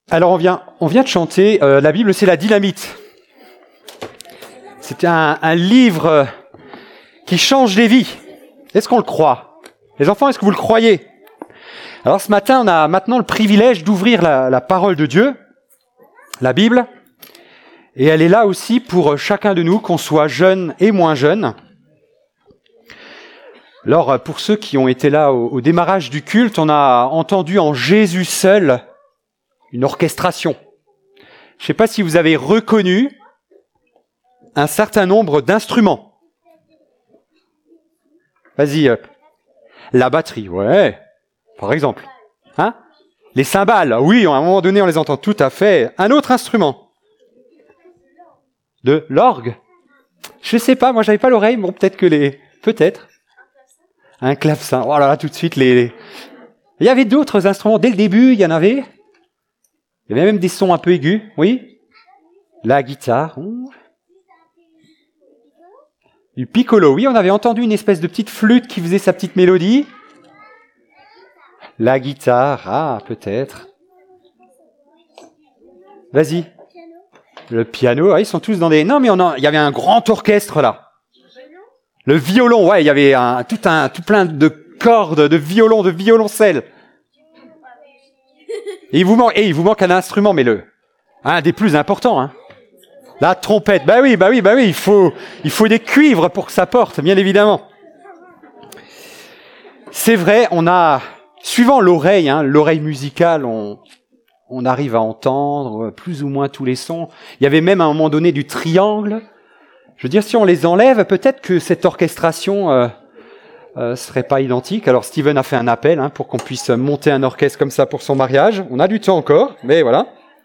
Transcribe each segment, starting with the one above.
Alors on vient de chanter, la Bible c'est la dynamite. C'est un livre qui change les vies. Est-ce qu'on le croit? Les enfants, est-ce que vous le croyez? Alors ce matin, on a maintenant le privilège d'ouvrir la parole de Dieu, la Bible, et elle est là aussi pour chacun de nous, qu'on soit jeune et moins jeune. Alors pour ceux qui ont été là au démarrage du culte, on a entendu en Jésus seul une orchestration. Je ne sais pas si vous avez reconnu un certain nombre d'instruments. Vas-y, la batterie, ouais, par exemple. Hein? Les cymbales, oui, à un moment donné, on les entend tout à fait. Un autre instrument. De l'orgue. Je ne sais pas, moi, j'avais pas l'oreille, bon, peut-être. Un clavecin. Oh là là, tout de suite, Il y avait d'autres instruments. Dès le début, il y en avait. Il y avait même des sons un peu aigus, oui. La guitare. Du piccolo, oui, on avait entendu une espèce de petite flûte qui faisait sa petite mélodie. La guitare, peut-être. Vas-y. Le piano, ils sont tous dans des... Non, mais il y avait un grand orchestre là. Le violon, ouais, il y avait tout plein de cordes, de violons, de violoncelles. Et il vous manque un instrument, mais un des plus importants, hein. La trompette, bah oui, il faut des cuivres pour que ça porte, bien évidemment. C'est vrai, suivant l'oreille, l'oreille musicale, on arrive à entendre plus ou moins tous les sons. Il y avait même à un moment donné du triangle. Je veux dire, si on les enlève, peut-être que cette orchestration serait pas identique. Alors Steven a fait un appel pour qu'on puisse monter un orchestre comme ça pour son mariage. On a du temps encore, mais voilà.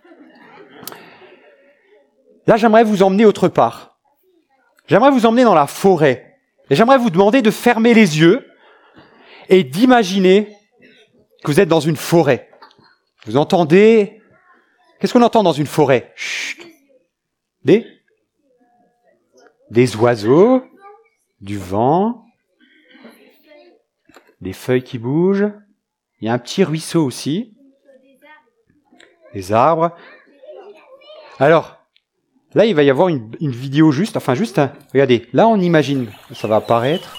Là, j'aimerais vous emmener autre part. J'aimerais vous emmener dans la forêt. Et j'aimerais vous demander de fermer les yeux et d'imaginer que vous êtes dans une forêt. Vous entendez... Qu'est-ce qu'on entend dans une forêt? Chut. Des oiseaux, du vent, des feuilles qui bougent. Il y a un petit ruisseau aussi. Des arbres. Alors... Là, il va y avoir une vidéo regardez, là on imagine, ça va apparaître.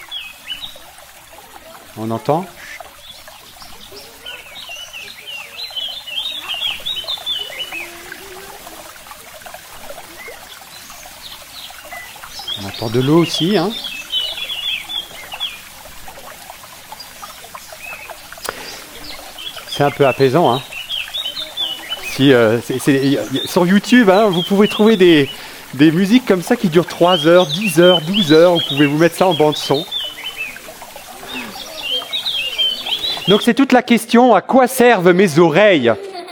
On entend. On entend de l'eau aussi, hein. C'est un peu apaisant, hein. Sur YouTube, vous pouvez trouver des musiques comme ça qui durent 3 heures, 10 heures, 12 heures. Vous pouvez vous mettre ça en bande son. Donc c'est toute la question, à quoi servent mes oreilles?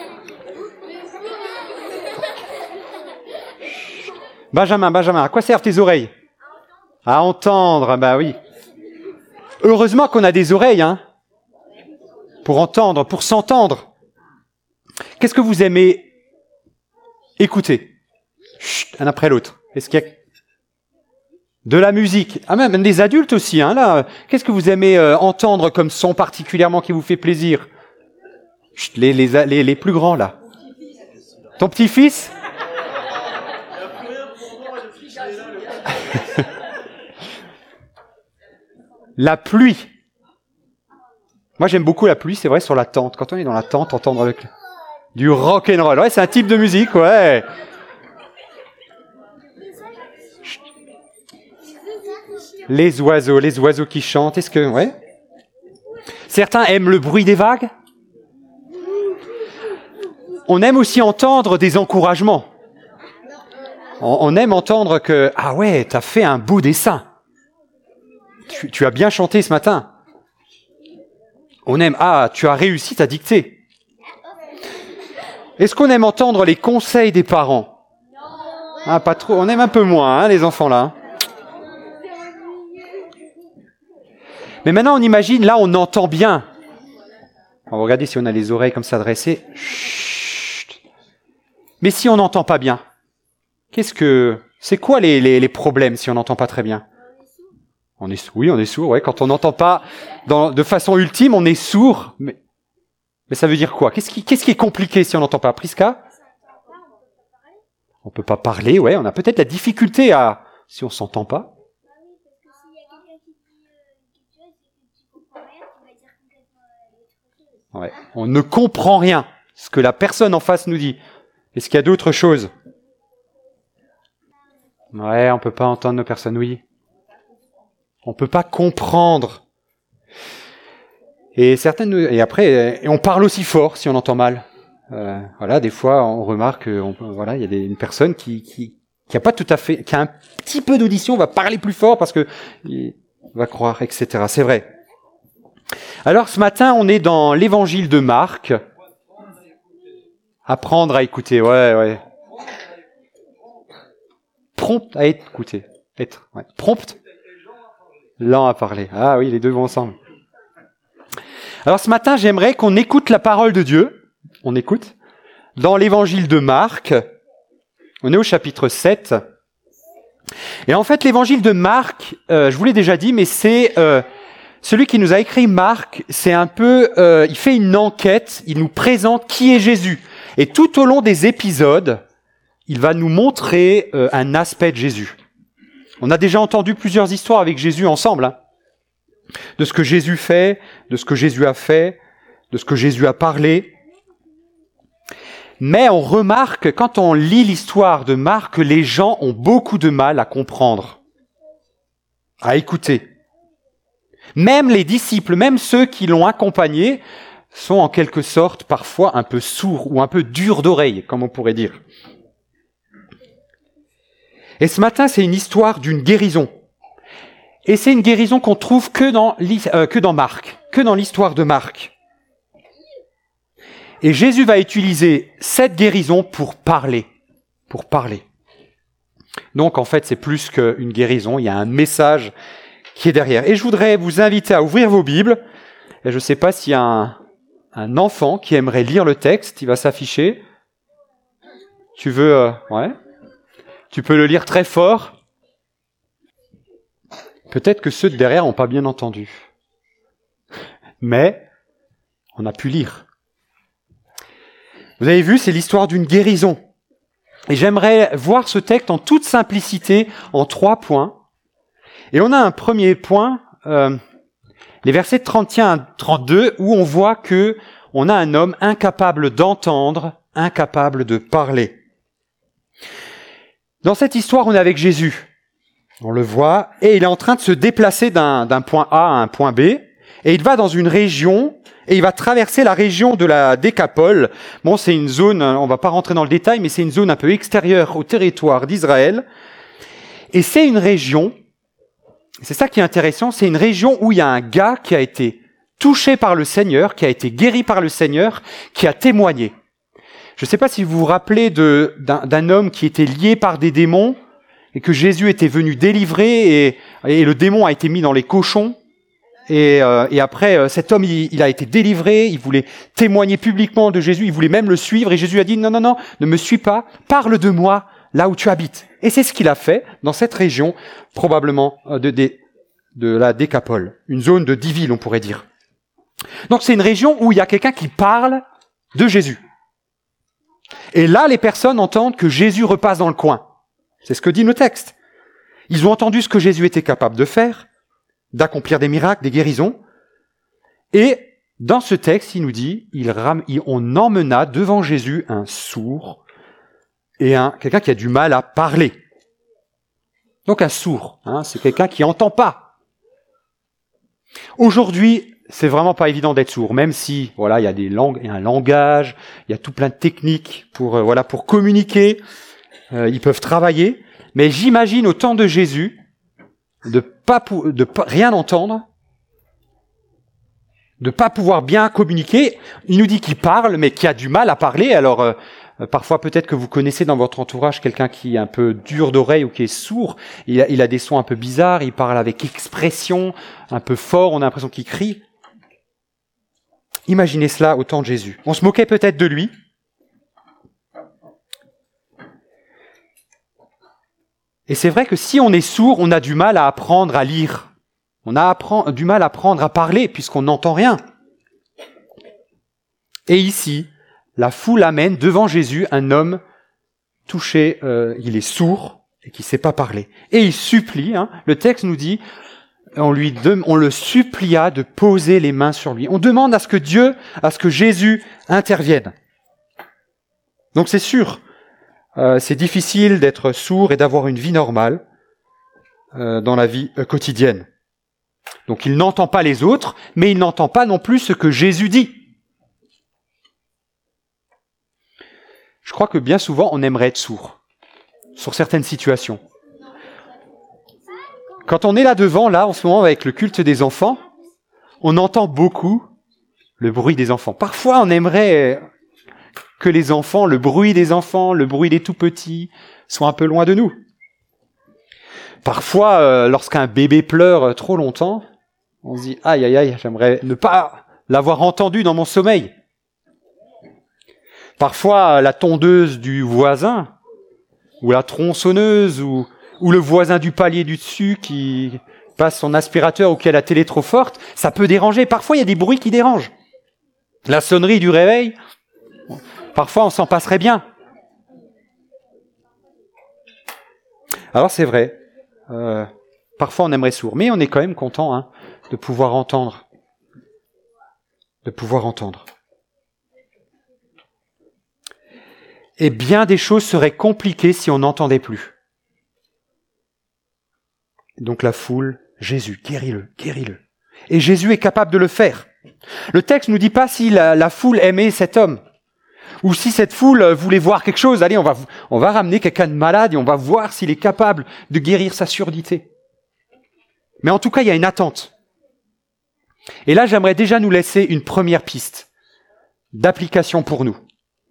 Benjamin, à quoi servent tes oreilles? À entendre, bah oui. Heureusement qu'on a des oreilles, pour entendre, pour s'entendre. Qu'est-ce que vous aimez écouter? Chut, un après l'autre. Est-ce qu'il y a de la musique? Même des adultes aussi, là. Qu'est-ce que vous aimez entendre comme son particulièrement qui vous fait plaisir? Chut, les plus grands, là. Ton petit-fils? La pluie. Moi, j'aime beaucoup la pluie, c'est vrai, sur la tente. Quand on est dans la tente, entendre du rock'n'roll. Ouais, c'est un type de musique, ouais. Les oiseaux qui chantent. Est-ce que, ouais. Certains aiment le bruit des vagues. On aime aussi entendre des encouragements. On aime entendre que, ah ouais, t'as fait un beau dessin. Tu as bien chanté ce matin. On aime, tu as réussi ta dictée. Est-ce qu'on aime entendre les conseils des parents? Pas trop. On aime un peu moins, les enfants là. Mais maintenant, on imagine, là, on entend bien. On va regarder si on a les oreilles comme ça dressées. Chut. Mais si on n'entend pas bien, c'est quoi les problèmes si on n'entend pas très bien? On est sourd, ouais. Quand on n'entend pas de façon ultime, on est sourd. Mais Mais ça veut dire quoi? Qu'est-ce qui est compliqué si on n'entend pas? Priska? On peut pas parler, ouais. On a peut-être la difficulté à... Si on s'entend pas. Ouais. On ne comprend rien. Ce que la personne en face nous dit. Est-ce qu'il y a d'autres choses? Ouais, on peut pas entendre nos personnes, oui. On peut pas comprendre. Et après, on parle aussi fort si on entend mal. Voilà, des fois, on remarque, voilà, il y a une personne qui a pas tout à fait, qui a un petit peu d'audition, va parler plus fort parce que il va croire, etc. C'est vrai. Alors, ce matin, on est dans l'évangile de Marc. Apprendre à écouter, ouais. Prompt à écouter. Ouais. Prompt. Lent à parler. Ah oui, les deux vont ensemble. Alors ce matin, j'aimerais qu'on écoute la parole de Dieu. On écoute. Dans l'évangile de Marc. On est au chapitre 7. Et en fait, l'évangile de Marc, je vous l'ai déjà dit, mais c'est celui qui nous a écrit Marc, c'est un peu... il fait une enquête, il nous présente qui est Jésus. Et tout au long des épisodes, il va nous montrer un aspect de Jésus. On a déjà entendu plusieurs histoires avec Jésus ensemble, hein, de ce que Jésus fait, de ce que Jésus a fait, de ce que Jésus a parlé. Mais on remarque, quand on lit l'histoire de Marc, que les gens ont beaucoup de mal à comprendre, à écouter. Même les disciples, même ceux qui l'ont accompagné, sont en quelque sorte parfois un peu sourds ou un peu durs d'oreille, comme on pourrait dire. Et ce matin, c'est une histoire d'une guérison. Et c'est une guérison qu'on trouve que dans Marc, que dans l'histoire de Marc. Et Jésus va utiliser cette guérison pour parler. Donc en fait, c'est plus qu'une guérison, il y a un message qui est derrière. Et je voudrais vous inviter à ouvrir vos Bibles. Et je ne sais pas s'il y a un enfant qui aimerait lire le texte, il va s'afficher. Tu veux... ouais. Tu peux le lire très fort. Peut-être que ceux de derrière n'ont pas bien entendu. Mais on a pu lire. Vous avez vu, c'est l'histoire d'une guérison. Et j'aimerais voir ce texte en toute simplicité, en 3 points. Et on a un premier point, les versets 31 à 32, où on voit que on a un homme incapable d'entendre, incapable de parler. Dans cette histoire, on est avec Jésus. On le voit, et il est en train de se déplacer d'un point A à un point B, et il va dans une région, et il va traverser la région de la Décapole. Bon, c'est une zone, on va pas rentrer dans le détail, mais c'est une zone un peu extérieure au territoire d'Israël. Et c'est une région, c'est ça qui est intéressant, c'est une région où il y a un gars qui a été touché par le Seigneur, qui a été guéri par le Seigneur, qui a témoigné. Je ne sais pas si vous vous rappelez d'un homme qui était lié par des démons et que Jésus était venu délivrer et le démon a été mis dans les cochons. Et après, cet homme, il a été délivré, il voulait témoigner publiquement de Jésus, il voulait même le suivre et Jésus a dit « Non, ne me suis pas, parle de moi là où tu habites. » Et c'est ce qu'il a fait dans cette région, probablement de la Décapole, une zone de 10 villes, on pourrait dire. Donc c'est une région où il y a quelqu'un qui parle de Jésus. Et là, les personnes entendent que Jésus repasse dans le coin. C'est ce que dit le texte. Ils ont entendu ce que Jésus était capable de faire, d'accomplir des miracles, des guérisons. Et dans ce texte, il nous dit, on emmena devant Jésus un sourd et quelqu'un qui a du mal à parler. Donc un sourd, c'est quelqu'un qui n'entend pas. Aujourd'hui, c'est vraiment pas évident d'être sourd, même si, voilà, il y a il y a un langage, il y a tout plein de techniques pour communiquer, ils peuvent travailler, mais j'imagine au temps de Jésus, de pas rien entendre, de pas pouvoir bien communiquer. Il nous dit qu'il parle, mais qu'il a du mal à parler. Alors, parfois, peut-être que vous connaissez dans votre entourage quelqu'un qui est un peu dur d'oreille ou qui est sourd. Il a des sons un peu bizarres, il parle avec expression, un peu fort, on a l'impression qu'il crie. Imaginez cela au temps de Jésus. On se moquait peut-être de lui. Et c'est vrai que si on est sourd, on a du mal à apprendre à lire. On a du mal à apprendre à parler puisqu'on n'entend rien. Et ici, la foule amène devant Jésus un homme touché, il est sourd et qui ne sait pas parler. Et il supplie, le texte nous dit, on le supplia de poser les mains sur lui. On demande à ce que Jésus intervienne. Donc c'est sûr, c'est difficile d'être sourd et d'avoir une vie normale dans la vie quotidienne. Donc il n'entend pas les autres, mais il n'entend pas non plus ce que Jésus dit. Je crois que bien souvent, on aimerait être sourd sur certaines situations. Quand on est là devant, là, en ce moment, avec le culte des enfants, on entend beaucoup le bruit des enfants. Parfois, on aimerait que les enfants, le bruit des enfants, le bruit des tout-petits, soient un peu loin de nous. Parfois, lorsqu'un bébé pleure trop longtemps, on se dit « Aïe, aïe, aïe, j'aimerais ne pas l'avoir entendu dans mon sommeil ». Parfois, la tondeuse du voisin, ou la tronçonneuse, ou le voisin du palier du dessus qui passe son aspirateur ou qui a la télé trop forte, ça peut déranger. Parfois, il y a des bruits qui dérangent. La sonnerie du réveil, parfois, on s'en passerait bien. Alors, c'est vrai, parfois, on aimerait sourd, mais on est quand même content de pouvoir entendre. Et bien des choses seraient compliquées si on n'entendait plus. Donc la foule, Jésus, guéris-le. Et Jésus est capable de le faire. Le texte ne nous dit pas si la foule aimait cet homme, ou si cette foule voulait voir quelque chose. Allez, on va ramener quelqu'un de malade et on va voir s'il est capable de guérir sa surdité. Mais en tout cas, il y a une attente. Et là, j'aimerais déjà nous laisser une première piste d'application pour nous.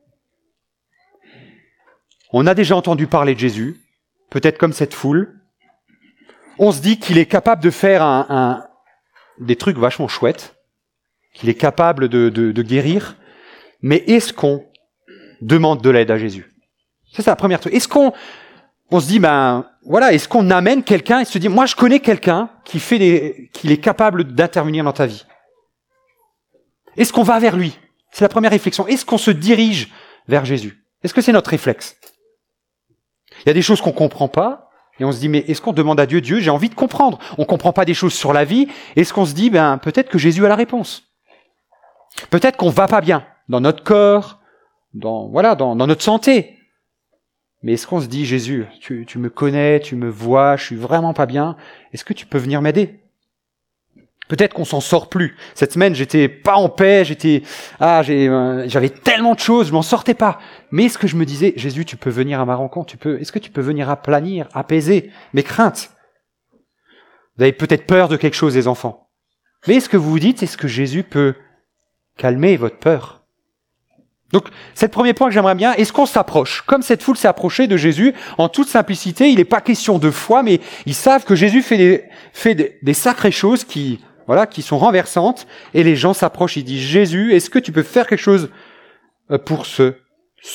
On a déjà entendu parler de Jésus, peut-être comme cette foule. On se dit qu'il est capable de faire des trucs vachement chouettes, qu'il est capable de guérir. Mais est-ce qu'on demande de l'aide à Jésus ? Ça, c'est la première truc. Est-ce qu'on se dit, est-ce qu'on amène quelqu'un et se dit, moi je connais quelqu'un qu'il est capable d'intervenir dans ta vie. Est-ce qu'on va vers lui ? C'est la première réflexion. Est-ce qu'on se dirige vers Jésus ? Est-ce que c'est notre réflexe ? Il y a des choses qu'on ne comprend pas, et on se dit, mais est-ce qu'on demande à Dieu, j'ai envie de comprendre. On ne comprend pas des choses sur la vie, est-ce qu'on se dit, peut-être que Jésus a la réponse. Peut-être qu'on ne va pas bien, dans notre corps, dans notre santé. Mais est-ce qu'on se dit, Jésus, tu me connais, tu me vois, je suis vraiment pas bien, est-ce que tu peux venir m'aider ? Peut-être qu'on s'en sort plus. Cette semaine, j'étais pas en paix, j'avais tellement de choses, je m'en sortais pas. Mais est-ce que je me disais, Jésus, tu peux venir à ma rencontre, est-ce que tu peux venir aplanir, apaiser mes craintes ? Vous avez peut-être peur de quelque chose, les enfants. Mais est-ce que vous vous dites, est-ce que Jésus peut calmer votre peur ? Donc, c'est le premier point que j'aimerais bien. Est-ce qu'on s'approche ? Comme cette foule s'est approchée de Jésus, en toute simplicité, il n'est pas question de foi, mais ils savent que Jésus fait des sacrées choses qui sont renversantes, et les gens s'approchent, ils disent, Jésus, est-ce que tu peux faire quelque chose pour ce sourd ?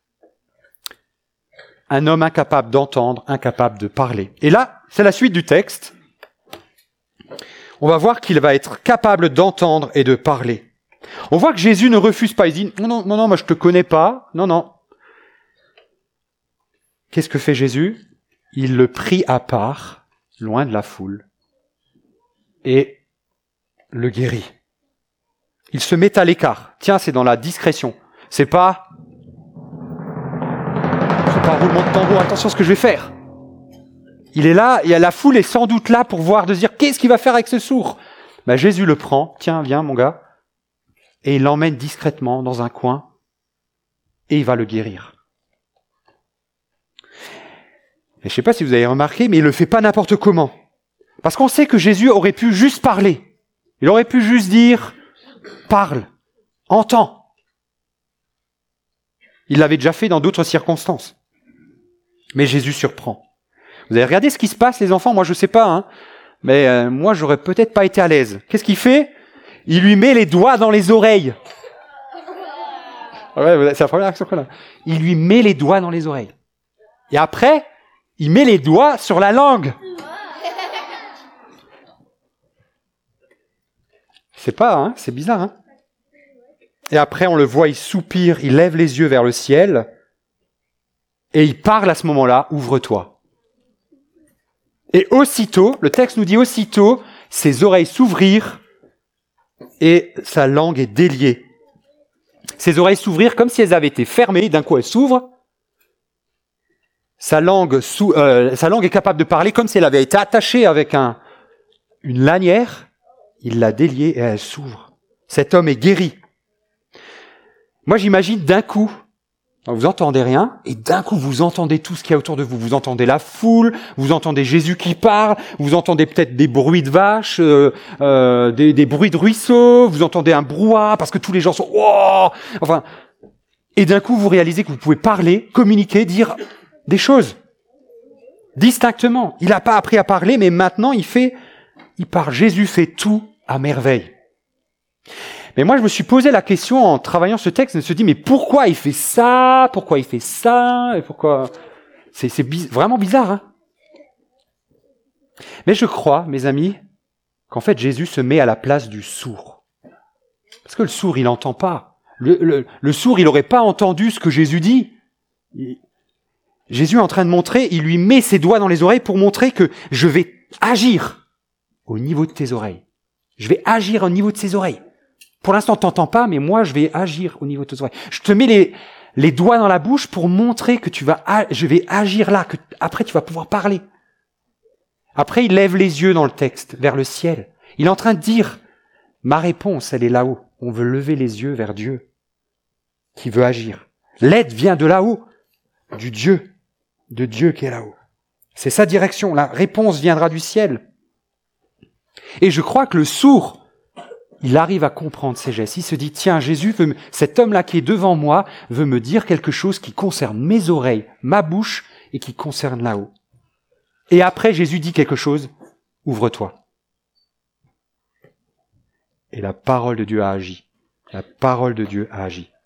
Un homme incapable d'entendre, incapable de parler. Et là, c'est la suite du texte. On va voir qu'il va être capable d'entendre et de parler. On voit que Jésus ne refuse pas, il dit, non, moi je te connais pas, non. Qu'est-ce que fait Jésus ? Il le prit à part, loin de la foule, et le guérit. Il se met à l'écart. Tiens, c'est dans la discrétion. C'est pas un roulement de tambour, attention à ce que je vais faire. Il est là, et la foule est sans doute là pour voir, de se dire, qu'est-ce qu'il va faire avec ce sourd ? Jésus le prend, tiens, viens mon gars, et il l'emmène discrètement dans un coin, et il va le guérir. Et je ne sais pas si vous avez remarqué, mais il ne le fait pas n'importe comment. Parce qu'on sait que Jésus aurait pu juste parler. Il aurait pu juste dire, parle, entends. Il l'avait déjà fait dans d'autres circonstances. Mais Jésus surprend. Vous avez regardé ce qui se passe, les enfants ? Moi, je ne sais pas, mais moi, j'aurais peut-être pas été à l'aise. Qu'est-ce qu'il fait ? Il lui met les doigts dans les oreilles. Ouais, c'est la première action qu'on a. Il lui met les doigts dans les oreilles. Et après, il met les doigts sur la langue. C'est bizarre, Et après, on le voit, il soupire, il lève les yeux vers le ciel, et il parle à ce moment-là, ouvre-toi. Et aussitôt, le texte nous dit aussitôt, ses oreilles s'ouvrirent et sa langue est déliée. Ses oreilles s'ouvrirent comme si elles avaient été fermées, d'un coup elles s'ouvrent. Sa langue est capable de parler comme si elle avait été attachée avec une lanière. Il l'a déliée et elle s'ouvre. Cet homme est guéri. Moi j'imagine d'un coup, vous entendez rien, et d'un coup vous entendez tout ce qu'il y a autour de vous. Vous entendez la foule, vous entendez Jésus qui parle, vous entendez peut-être des bruits de vaches, des bruits de ruisseaux, vous entendez un brouhaha parce que tous les gens sont wow, enfin, et d'un coup vous réalisez que vous pouvez parler, communiquer, dire des choses distinctement. Il n'a pas appris à parler, mais maintenant il parle. Jésus fait tout à merveille. Mais moi, je me suis posé la question en travaillant ce texte, je me suis dit, mais pourquoi il fait ça? Pourquoi il fait ça? Et pourquoi? C'est vraiment bizarre, hein? Mais je crois, mes amis, qu'en fait, Jésus se met à la place du sourd. Parce que le sourd, il n'entend pas. Le sourd, il n'aurait pas entendu ce que Jésus dit. Jésus est en train de montrer, il lui met ses doigts dans les oreilles pour montrer que je vais agir au niveau de tes oreilles. Je vais agir au niveau de ses oreilles. Pour l'instant, t'entends pas, mais moi, je vais agir au niveau de tes oreilles. Je te mets les doigts dans la bouche pour montrer que je vais agir là, que après tu vas pouvoir parler. Après, il lève les yeux dans le texte, vers le ciel. Il est en train de dire, ma réponse, elle est là-haut. On veut lever les yeux vers Dieu, qui veut agir. L'aide vient de là-haut, de Dieu qui est là-haut. C'est sa direction. La réponse viendra du ciel. Et je crois que le sourd, il arrive à comprendre ces gestes. Il se dit, tiens, cet homme-là qui est devant moi, veut me dire quelque chose qui concerne mes oreilles, ma bouche, et qui concerne là-haut. Et après, Jésus dit quelque chose, ouvre-toi. Et la parole de Dieu a agi. La parole de Dieu a agi.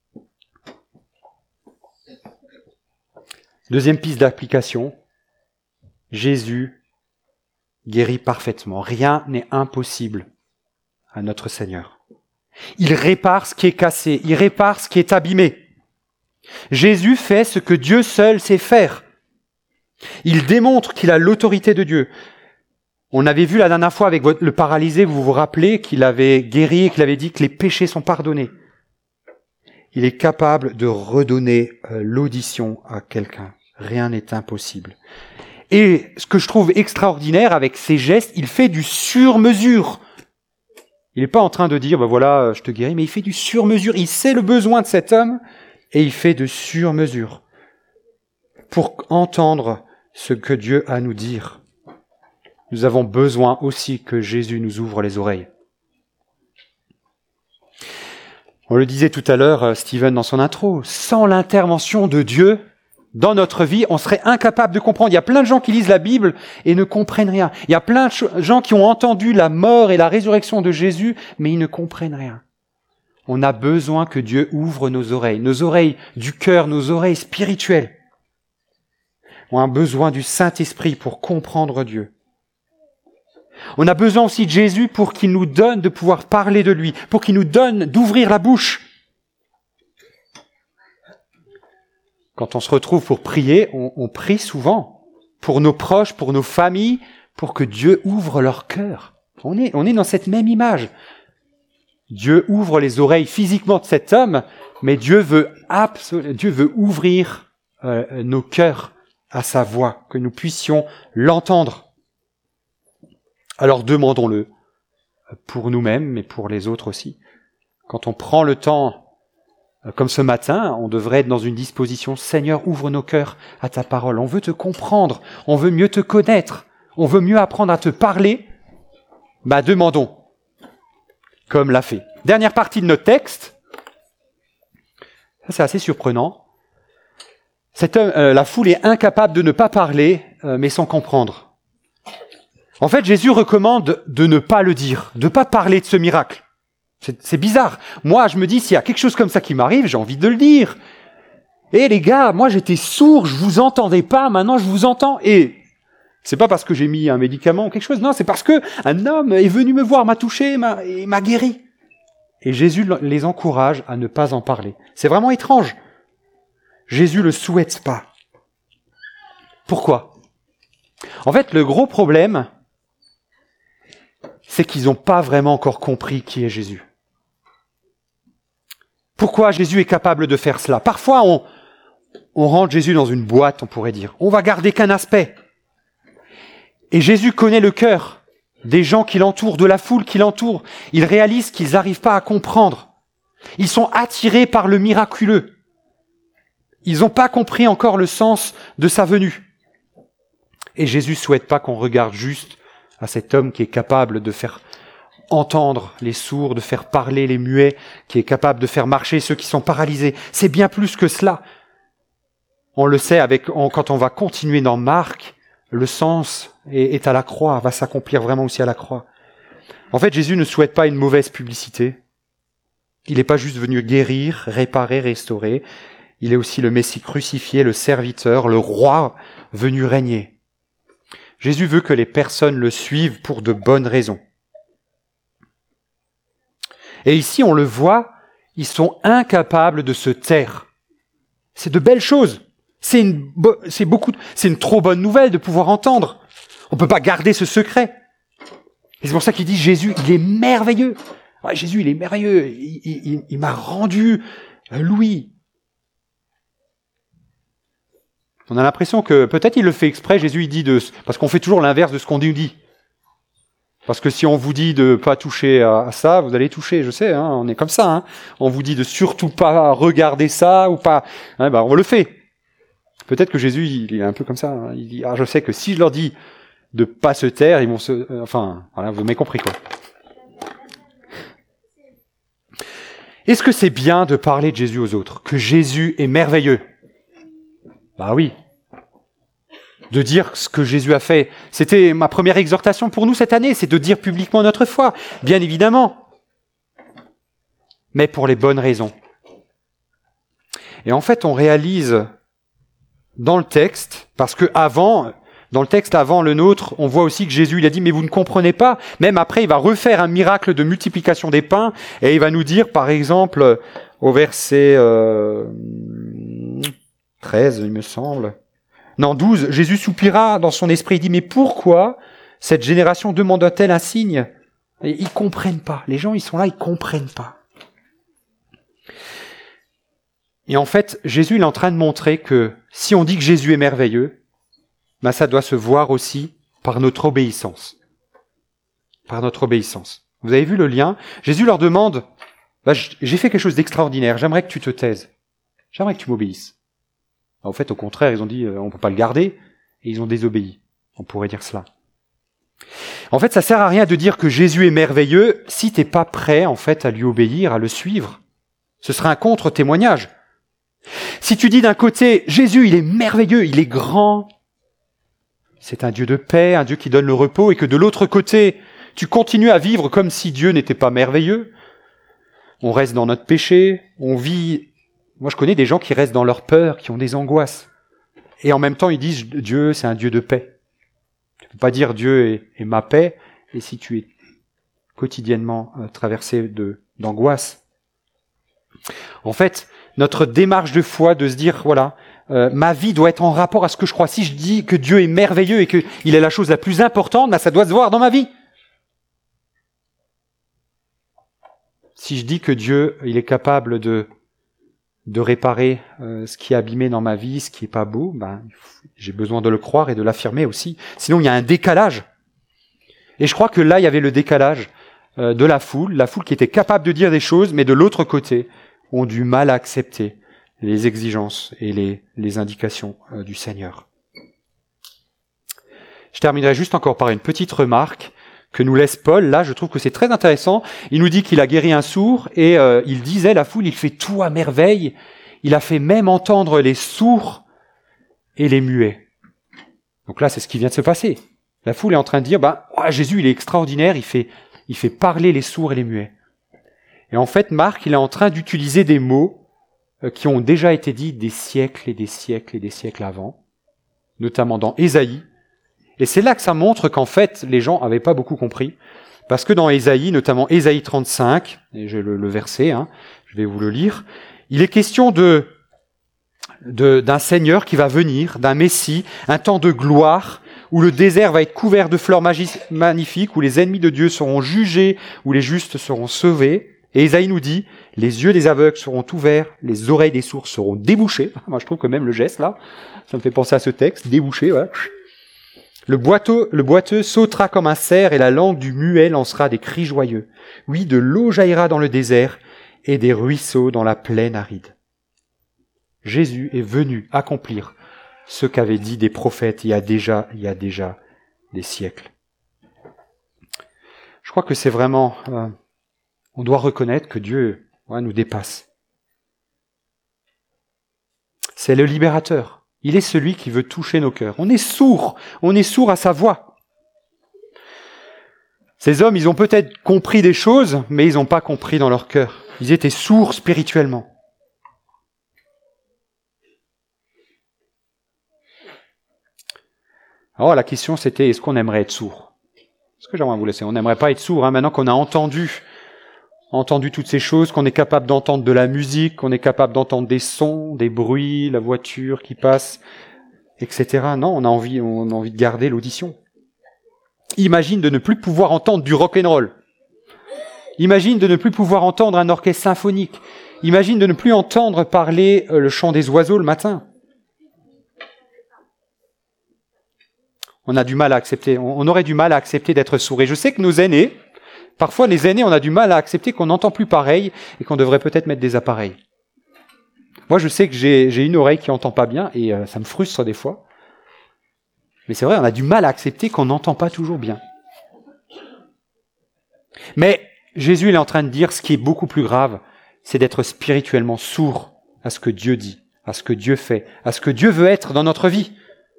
Deuxième piste d'application, Jésus guérit parfaitement. Rien n'est impossible à notre Seigneur. Il répare ce qui est cassé, il répare ce qui est abîmé. Jésus fait ce que Dieu seul sait faire. Il démontre qu'il a l'autorité de Dieu. On avait vu la dernière fois avec le paralysé, vous vous rappelez, qu'il avait guéri et qu'il avait dit que les péchés sont pardonnés. Il est capable de redonner l'audition à quelqu'un. Rien n'est impossible. Et ce que je trouve extraordinaire avec ces gestes, il fait du sur-mesure. Il n'est pas en train de dire, voilà, je te guéris, mais il fait du sur-mesure. Il sait le besoin de cet homme et il fait de sur-mesure pour entendre ce que Dieu a à nous dire. Nous avons besoin aussi que Jésus nous ouvre les oreilles. On le disait tout à l'heure, Steven, dans son intro, sans l'intervention de Dieu dans notre vie, on serait incapable de comprendre. Il y a plein de gens qui lisent la Bible et ne comprennent rien. Il y a plein de gens qui ont entendu la mort et la résurrection de Jésus, mais ils ne comprennent rien. On a besoin que Dieu ouvre nos oreilles du cœur, nos oreilles spirituelles. On a besoin du Saint-Esprit pour comprendre Dieu. On a besoin aussi de Jésus pour qu'il nous donne de pouvoir parler de lui, pour qu'il nous donne d'ouvrir la bouche. Quand on se retrouve pour prier, on prie souvent pour nos proches, pour nos familles, pour que Dieu ouvre leur cœur. On est dans cette même image. Dieu ouvre les oreilles physiquement de cet homme, mais Dieu veut ouvrir nos cœurs à sa voix, que nous puissions l'entendre. Alors demandons-le pour nous-mêmes, mais pour les autres aussi. Quand on prend le temps, comme ce matin, on devrait être dans une disposition, Seigneur, ouvre nos cœurs à ta parole. On veut te comprendre, on veut mieux te connaître, on veut mieux apprendre à te parler. Demandons, comme l'a fait. Dernière partie de notre texte, ça c'est assez surprenant. La foule est incapable de ne pas parler, mais sans comprendre. En fait, Jésus recommande de ne pas le dire, de ne pas parler de ce miracle. C'est bizarre. Moi, je me dis, s'il y a quelque chose comme ça qui m'arrive, j'ai envie de le dire. Et les gars, moi j'étais sourd, je vous entendais pas, maintenant je vous entends. Et c'est pas parce que j'ai mis un médicament ou quelque chose, non, c'est parce que un homme est venu me voir, m'a touché et m'a guéri. Et Jésus les encourage à ne pas en parler. C'est vraiment étrange. Jésus ne le souhaite pas. Pourquoi ? En fait, le gros problème, c'est qu'ils n'ont pas vraiment encore compris qui est Jésus. Pourquoi Jésus est capable de faire cela ? Parfois, on rentre Jésus dans une boîte, on pourrait dire. On va garder qu'un aspect. Et Jésus connaît le cœur des gens qui l'entourent, de la foule qui l'entoure. Ils réalisent qu'ils n'arrivent pas à comprendre. Ils sont attirés par le miraculeux. Ils n'ont pas compris encore le sens de sa venue. Et Jésus ne souhaite pas qu'on regarde juste à cet homme qui est capable de faire entendre les sourds, de faire parler les muets, qui est capable de faire marcher ceux qui sont paralysés. C'est bien plus que cela. On le sait quand on va continuer dans Marc, le sens est à la croix, va s'accomplir vraiment aussi à la croix. En fait, Jésus ne souhaite pas une mauvaise publicité. Il n'est pas juste venu guérir, réparer, restaurer. Il est aussi le Messie crucifié, le serviteur, le roi venu régner. Jésus veut que les personnes le suivent pour de bonnes raisons. Et ici, on le voit, ils sont incapables de se taire. C'est de belles choses. C'est une trop bonne nouvelle de pouvoir entendre. On ne peut pas garder ce secret. Et c'est pour ça qu'il dit Jésus, il est merveilleux. Ouais, Jésus, il est merveilleux. Il m'a rendu l'ouïe. On a l'impression que peut-être il le fait exprès. Jésus, il dit parce qu'on fait toujours l'inverse de ce qu'on nous dit. Parce que si on vous dit de pas toucher à ça, vous allez toucher, je sais, hein, on est comme ça. Hein. On vous dit de surtout pas regarder ça ou pas, hein, on le fait. Peut-être que Jésus, il est un peu comme ça. Hein. Il dit, je sais que si je leur dis de pas se taire, ils vont voilà, vous m'avez compris quoi. Est-ce que c'est bien de parler de Jésus aux autres, que Jésus est merveilleux ? Bah oui. De dire ce que Jésus a fait. C'était ma première exhortation pour nous cette année, c'est de dire publiquement notre foi, bien évidemment. Mais pour les bonnes raisons. Et en fait, on réalise dans le texte, parce que dans le texte avant le nôtre, on voit aussi que Jésus, il a dit, mais vous ne comprenez pas. Même après, il va refaire un miracle de multiplication des pains, et il va nous dire, par exemple, au verset 13, il me semble, non, 12, Jésus soupira dans son esprit, il dit, mais pourquoi cette génération demande-t-elle un signe ? Et ils comprennent pas. Les gens, ils sont là, ils comprennent pas. Et en fait, Jésus, il est en train de montrer que si on dit que Jésus est merveilleux, ça doit se voir aussi par notre obéissance. Par notre obéissance. Vous avez vu le lien ? Jésus leur demande, j'ai fait quelque chose d'extraordinaire, j'aimerais que tu te taises. J'aimerais que tu m'obéisses. En fait, au contraire, ils ont dit, on ne peut pas le garder, et ils ont désobéi. On pourrait dire cela. En fait, ça sert à rien de dire que Jésus est merveilleux si t'es pas prêt, en fait, à lui obéir, à le suivre. Ce sera un contre-témoignage. Si tu dis d'un côté, Jésus, il est merveilleux, il est grand, c'est un Dieu de paix, un Dieu qui donne le repos, et que de l'autre côté, tu continues à vivre comme si Dieu n'était pas merveilleux, on reste dans notre péché, on vit... Moi, je connais des gens qui restent dans leur peur, qui ont des angoisses. Et en même temps, ils disent, Dieu, c'est un Dieu de paix. Tu ne peux pas dire Dieu est ma paix, et si tu es quotidiennement traversé d'angoisse. En fait, notre démarche de foi, de se dire, voilà, ma vie doit être en rapport à ce que je crois. Si je dis que Dieu est merveilleux et qu'il est la chose la plus importante, ça doit se voir dans ma vie. Si je dis que Dieu, il est capable de réparer ce qui est abîmé dans ma vie, ce qui est pas beau, j'ai besoin de le croire et de l'affirmer aussi. Sinon, il y a un décalage. Et je crois que là, il y avait le décalage de la foule qui était capable de dire des choses, mais de l'autre côté, ont du mal à accepter les exigences et les indications du Seigneur. Je terminerai juste encore par une petite remarque que nous laisse Paul. Là, je trouve que c'est très intéressant. Il nous dit qu'il a guéri un sourd et il disait, la foule, il fait tout à merveille. Il a fait même entendre les sourds et les muets. Donc là, c'est ce qui vient de se passer. La foule est en train de dire, Jésus, il est extraordinaire, il fait parler les sourds et les muets. Et en fait, Marc, il est en train d'utiliser des mots qui ont déjà été dits des siècles et des siècles et des siècles avant, notamment dans Ésaïe. Et c'est là que ça montre qu'en fait, les gens n'avaient pas beaucoup compris, Parce que dans Ésaïe, notamment Ésaïe 35, et j'ai le verset, je vais vous le lire, il est question d'un Seigneur qui va venir, d'un Messie, un temps de gloire, où le désert va être couvert de fleurs magnifiques, où les ennemis de Dieu seront jugés, où les justes seront sauvés. Et Ésaïe nous dit, les yeux des aveugles seront ouverts, les oreilles des sourds seront débouchées. Moi, je trouve que même le geste, là, ça me fait penser à ce texte, débouché, voilà. Le boiteux sautera comme un cerf et la langue du muet lancera des cris joyeux. Oui, de l'eau jaillira dans le désert et des ruisseaux dans la plaine aride. Jésus est venu accomplir ce qu'avaient dit des prophètes il y a déjà des siècles. Je crois que c'est vraiment... on doit reconnaître que Dieu nous dépasse. C'est le libérateur. Il est celui qui veut toucher nos cœurs. On est sourd à sa voix. Ces hommes, ils ont peut-être compris des choses, mais ils n'ont pas compris dans leur cœur. Ils étaient sourds spirituellement. Alors la question c'était, est-ce qu'on aimerait être sourd? Est-ce que j'aimerais vous laisser? On n'aimerait pas être sourd, maintenant qu'on a entendu toutes ces choses, qu'on est capable d'entendre de la musique, qu'on est capable d'entendre des sons, des bruits, la voiture qui passe, etc. Non, on a envie de garder l'audition. Imagine de ne plus pouvoir entendre du rock'n'roll. Imagine de ne plus pouvoir entendre un orchestre symphonique. Imagine de ne plus entendre parler le chant des oiseaux le matin. On a du mal à accepter, on aurait du mal à accepter d'être sourd. Et je sais que nos aînés, parfois les aînés, on a du mal à accepter qu'on n'entend plus pareil et qu'on devrait peut-être mettre des appareils. Moi, je sais que j'ai une oreille qui n'entend pas bien et ça me frustre des fois. Mais c'est vrai, on a du mal à accepter qu'on n'entend pas toujours bien. Mais Jésus il est en train de dire ce qui est beaucoup plus grave, c'est d'être spirituellement sourd à ce que Dieu dit, à ce que Dieu fait, à ce que Dieu veut être dans notre vie.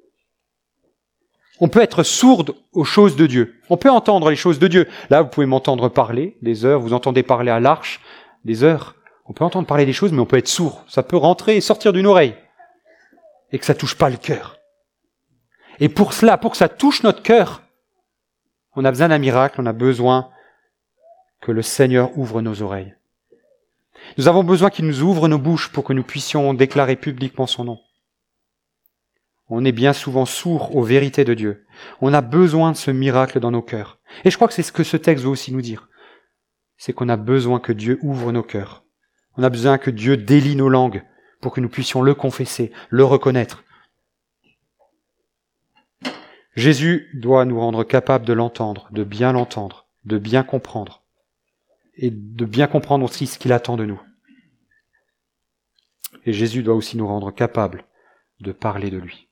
On peut être sourde aux choses de Dieu. On peut entendre les choses de Dieu. Là, vous pouvez m'entendre parler des heures, vous entendez parler à l'arche des heures. On peut entendre parler des choses, mais on peut être sourd. Ça peut rentrer et sortir d'une oreille. Et que ça touche pas le cœur. Et pour cela, pour que ça touche notre cœur, on a besoin d'un miracle, on a besoin que le Seigneur ouvre nos oreilles. Nous avons besoin qu'il nous ouvre nos bouches pour que nous puissions déclarer publiquement son nom. On est bien souvent sourd aux vérités de Dieu. On a besoin de ce miracle dans nos cœurs. Et je crois que c'est ce que ce texte veut aussi nous dire. C'est qu'on a besoin que Dieu ouvre nos cœurs. On a besoin que Dieu délie nos langues pour que nous puissions le confesser, le reconnaître. Jésus doit nous rendre capables de l'entendre, de bien comprendre. Et de bien comprendre aussi ce qu'il attend de nous. Et Jésus doit aussi nous rendre capables de parler de lui.